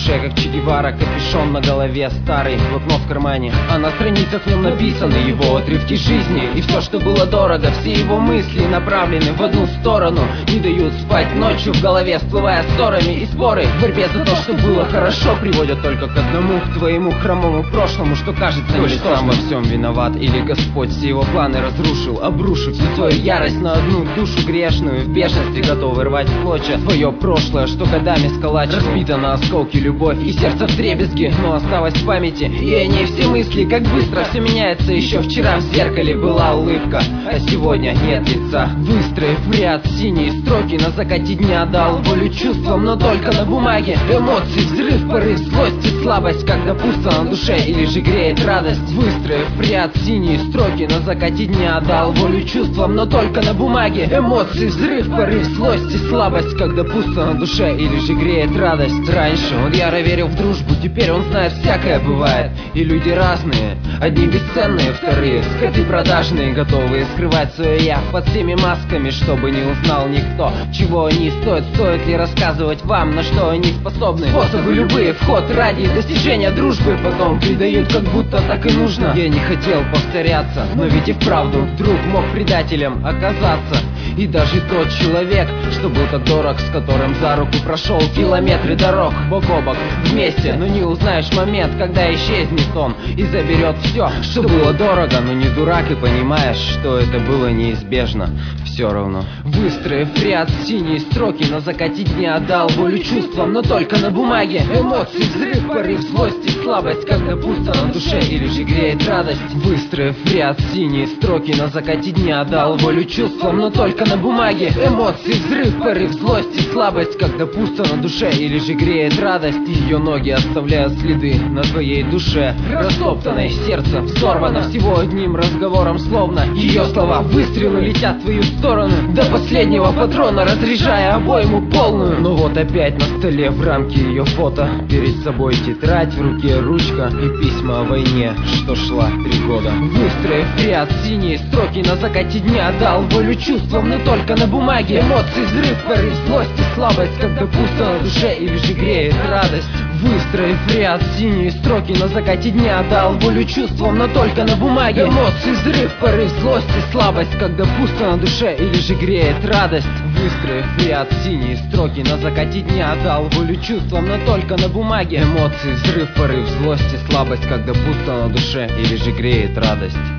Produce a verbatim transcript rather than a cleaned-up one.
душе, как Че Гевара, капюшон на голове старый, блокнот в кармане, а на страницах в нем написаны его отрывки жизни. И все, что было дорого, все его мысли направлены в одну сторону, не дают спать ночью в голове, всплывая ссорами и споры. В борьбе за то, что было хорошо, приводят только к одному, к твоему хромому прошлому, что кажется То ли ничтожным. сам во всем виноват, или Господь все его планы разрушил, обрушив всю свою ярость на одну душу грешную, в бешенстве готовый рвать в клочья твое прошлое, что годами сколачивал. Разбито на осколки любовь и сердце вдребезги, но осталось в памяти и о ней все мысли. Как быстро все меняется, еще вчера в зеркале была улыбка, а сегодня нет лица. Выстроив в ряд синие строки, на закате дня дал волю чувствам, но только на бумаге. Эмоции, взрыв, порыв, злость и слабость, когда пусто на душе или же греет радость. Выстроив в ряд синие строки, на закате дня дал волю чувствам, но только на бумаге. Эмоции, взрыв, порыв, злость и слабость, когда пусто на душе или же греет радость. Раньше он яро верил в дружбу, теперь он знает, всякое бывает. И люди разные, одни бесценные, вторые скоты продажные, готовые скрывать свое я под всеми масками, чтобы не узнал никто, чего они стоят. Стоит ли рассказывать вам, на что они способны? Способы любые, вход ради достижения дружбы, потом придают, как будто так и нужно. Я не хотел повторяться, но ведь и вправду друг мог предателем оказаться. И даже тот человек, что был так дорог, с которым за руку прошел километры дорог, бок о бок, вместе, но не узнаешь момент, когда исчезнет он и заберет все, что было дорого. Но не дурак и понимаешь, что это было неизбежно. Все равно. Выстроив ряд синие строки, на закате дня дал волю чувствам, но только на бумаге. Эмоции, взрыв, порыв, злость и слабость, когда пусто на душе или же греет радость. Выстроив ряд синие строки, на закате дня дал волю чувствам, но только на бумаге. Эмоции, взрыв, порыв, злость и слабость, когда пусто на душе или же греет радость. Ее ноги оставляют следы на твоей душе, растоптанное сердце взорвано всего одним разговором, словно ее слова выстрелы летят в твою сторону, до последнего патрона разряжая обойму полную. Но вот опять на столе в рамке ее фото, перед собой тетрадь, в руке ручка и письма о войне, что шла три года. Выстроив ряд синие строки, на закате дня дал волю чувствам, но только на бумаге. Эмоции, взрыв, порыв, злость и слабость, когда пусто на душе или же греет радость. Выстроив ряд синие строки, на закате дня дал волю чувствам, но только на бумаге. Эмоции, взрыв, порыв, злость и слабость, когда пусто на душе или же греет радость. Выстроив ряд синие строки, на закате дня дал волю чувствам, но только на бумаге. Эмоции, взрыв, порыв, злость и слабость, когда пусто на душе или же греет радость.